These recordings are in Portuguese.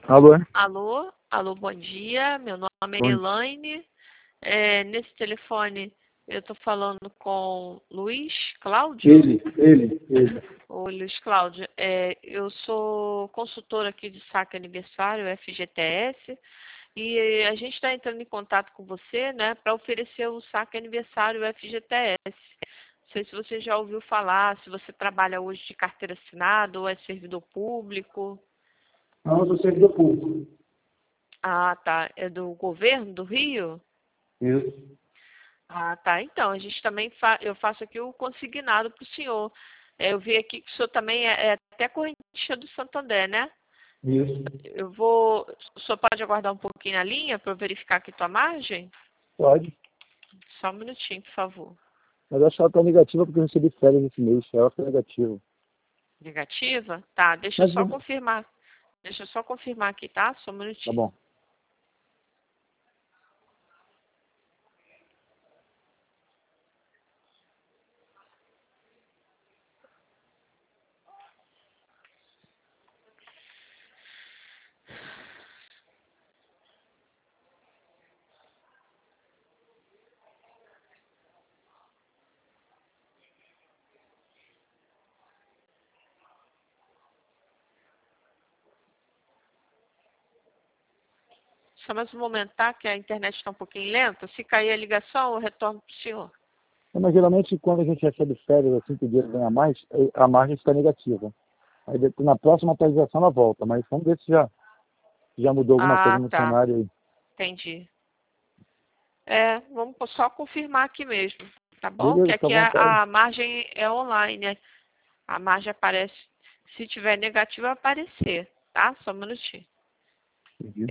Alô? Alô, bom dia. Meu nome é Bom, Elaine. Nesse telefone eu estou falando com Luiz Cláudio. ele. Oi, Luiz Cláudio. Eu sou consultora aqui de saque aniversário, FGTS, e a gente está entrando em contato com você, né, para oferecer o saque aniversário FGTS. Não sei se você já ouviu falar, se você trabalha hoje de carteira assinada ou é servidor público. Não, eu sou servidor público. Ah, tá. É do governo do Rio? Isso, Ah, tá. Então, a gente também eu faço aqui o consignado para o senhor. Eu vi aqui que o senhor também é até correntista do Santander, né? isso. O senhor pode aguardar um pouquinho na linha para eu verificar aqui tua margem? Pode. Só um minutinho, por favor. Mas eu acho que ela tá negativa porque eu recebi férias esse mês. Ela foi negativa. Negativa? Tá, deixa eu Mas só confirmar. Deixa eu só confirmar aqui, tá? Só um tá minutinho. bom. Só mais um momento, tá? Que a internet está um pouquinho lenta. Se cair a ligação, eu retorno para o senhor. Mas geralmente quando a gente recebe férias assim que o dinheiro ganha mais, a margem fica negativa. Aí na próxima atualização ela volta, mas vamos ver se já mudou alguma coisa Ah, no tá. cenário aí. Entendi. Vamos só confirmar aqui mesmo, tá bom? Que Beleza, fica à aqui vontade. a margem é online, né? A margem aparece, se tiver negativa, vai aparecer, tá? Só um minutinho. Entendi.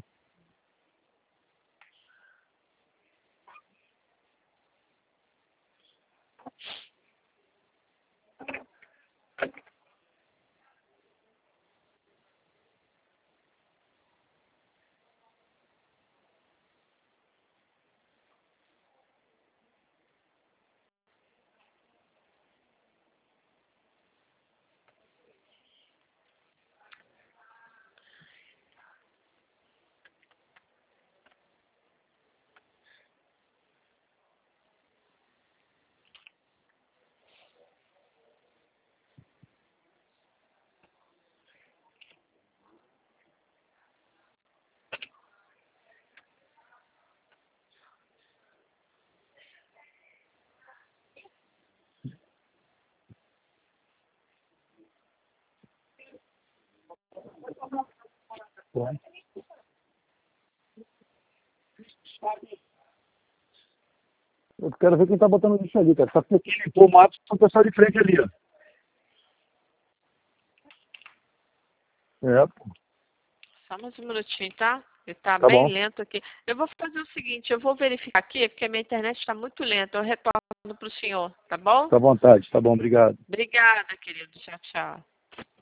Bom. Eu quero ver quem tá botando lixo ali, cara. Só que quem limpou o mato são o pessoal de frente ali, ó. É, pô. Só mais um minutinho, tá? Ele tá Tá bem bom. lento aqui. Eu vou fazer o seguinte, eu vou verificar aqui, porque a minha internet está muito lenta. Eu retorno para o senhor, tá bom? Fica à vontade. Tá bom, obrigado. Obrigada, querido. Tchau, tchau.